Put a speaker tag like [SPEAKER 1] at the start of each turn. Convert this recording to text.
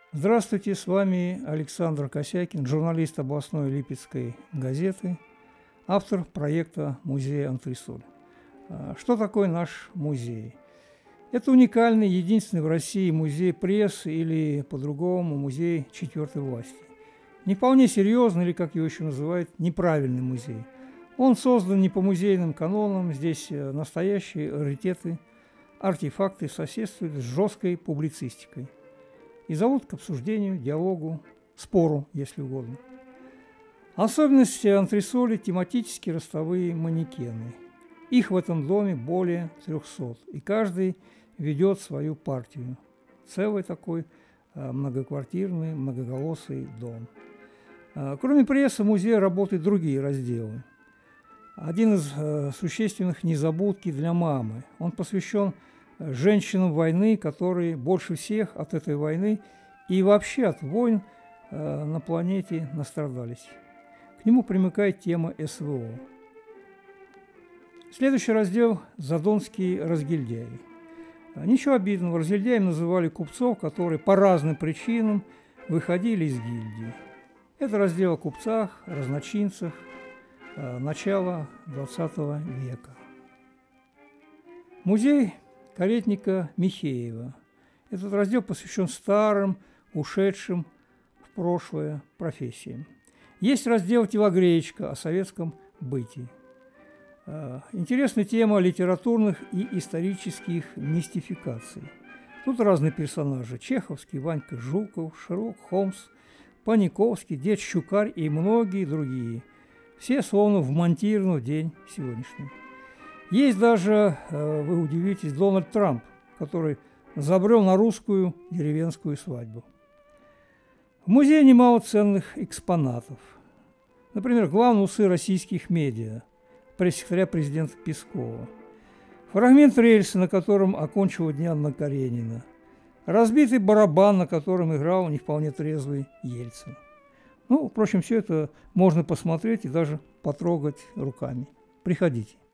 [SPEAKER 1] Здравствуйте, с вами Александр Косякин, журналист областной Липецкой газеты, автор проекта «Музей Антресоль». Что такое наш музей? Это уникальный, единственный в России музей прессы или, по-другому, музей четвертой власти. Не вполне серьезный, или, как его еще называют, неправильный музей. Он создан не по музейным канонам, здесь настоящие раритеты, артефакты соседствуют с жесткой публицистикой и зовут к обсуждению, диалогу, спору, если угодно. Особенности антресоли – тематические ростовые манекены. Их в этом доме более 300, и каждый ведет свою партию. Целый такой многоквартирный, многоголосый дом. Кроме прессы, в музее работают другие разделы. Один из существенных – «Незабудки для мамы». Он посвящен женщинам войны, которые больше всех от этой войны и вообще от войн на планете настрадались. К нему примыкает тема СВО. Следующий раздел – «Задонские разгильдяи». Ничего обидного, разгильдяями называли купцов, которые по разным причинам выходили из гильдии. Это раздел о купцах, разночинцах начала XX века. Музей каретника Михеева. Этот раздел посвящен старым, ушедшим в прошлое профессиям. Есть раздел «Телогреечка» о советском быте. Интересная тема литературных и исторических мистификаций. Тут разные персонажи: Чеховский, Ванька Жуков, Шерлок Холмс, Паниковский, дед Щукарь и многие другие. Все словно вмонтированы в день сегодняшний. Есть даже, вы удивитесь, Дональд Трамп, который забрел на русскую деревенскую свадьбу. В музее немало ценных экспонатов. Например, главные усы российских медиа, пресс-секретаря президента Пескова. Фрагмент рельса, на котором окончила дня Анна Каренина. Разбитый барабан, на котором играл не вполне трезвый Ельцин. Впрочем, все это можно посмотреть и даже потрогать руками. Приходите.